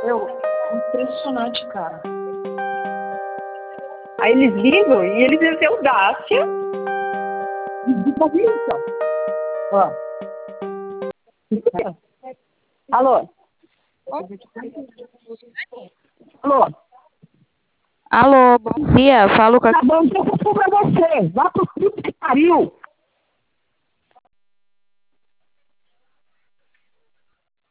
Meu, impressionante, cara. Aí eles ligam e eles têm audácia. Ó. Alô? Alô? Alô, bom dia. Falo com a... Tá bom, então eu pra você. Vá pro puto que pariu.